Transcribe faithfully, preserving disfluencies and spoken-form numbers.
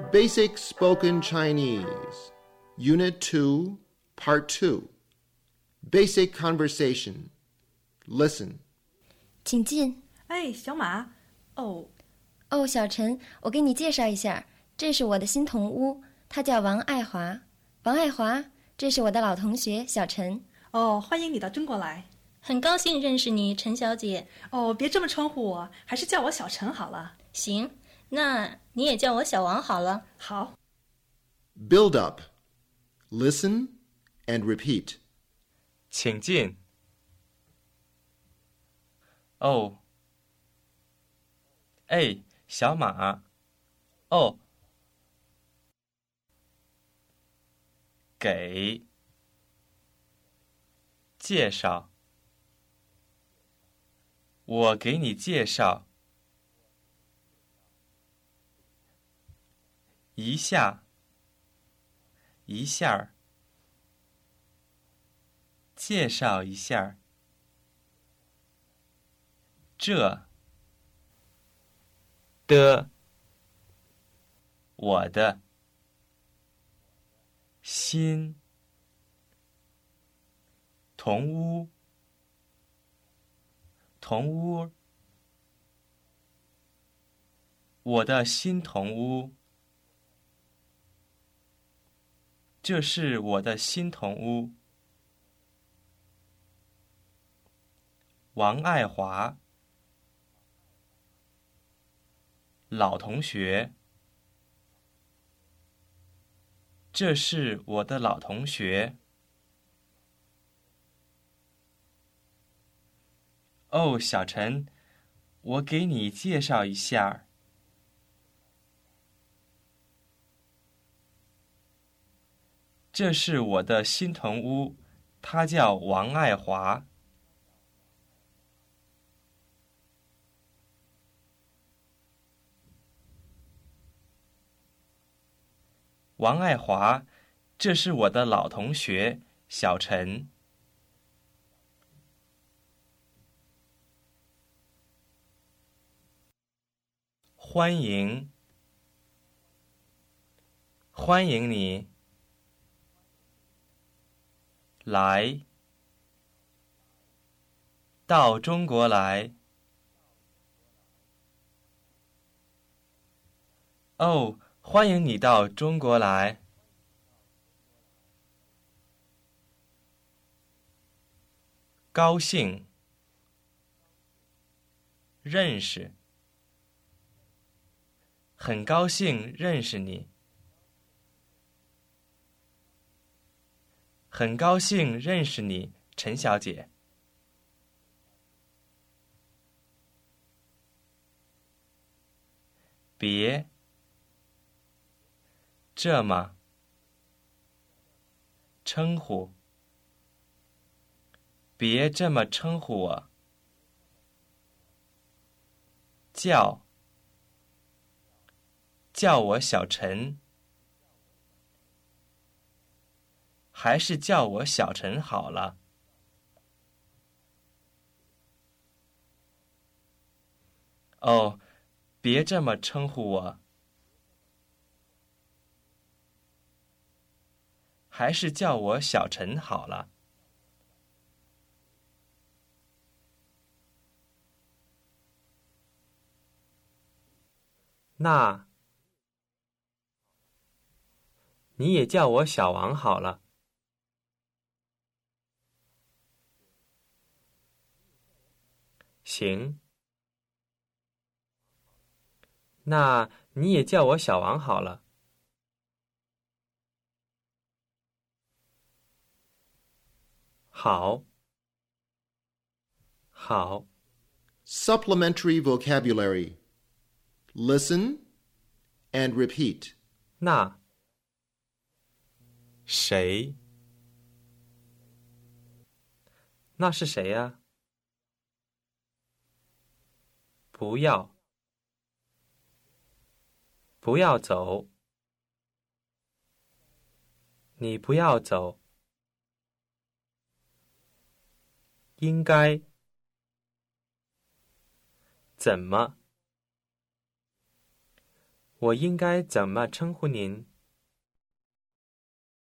Basic Spoken Chinese, Unit two, Part two. Basic Conversation. Listen. 请进。 哎，小马。哦哦，小陈，我给你介绍一下，这是我的新同屋，他叫王爱华。王爱华，这是我的老同学小陈。 哦，欢迎你到中国来。 很高兴认识你，陈小姐。 哦，别这么称呼我，还是叫我小陈好了。 行，那你也叫我小王好了。 好。 Build up. Listen and repeat. 请进。哦。哎，小马。哦。给。介绍。我给你介绍。一下。一下儿。介绍一下。这。的。我的。新。同屋。同屋。我的新同屋。这是我的新同屋。王爱华。老同学。这是我的老同学。哦，小陈，我给你介绍一下。这是我的新同屋，他叫王爱华。王爱华，这是我的老同学小陈。欢迎，欢迎你来到中国来。哦，欢迎你到中国来。高兴，认识。很高兴认识你。很高兴认识你，陈小姐。别这么称呼。别这么称呼我。叫叫我小陈。还是叫我小陈好了。哦，别这么称呼我。还是叫我小陈好了。那你也叫我小王好了。行。那你也叫我小王好了。好。好。 Supplementary vocabulary. Listen and repeat. 那谁？那是谁呀？不要。不要走。你不要走。应该。怎么？ 我应该怎么称呼您？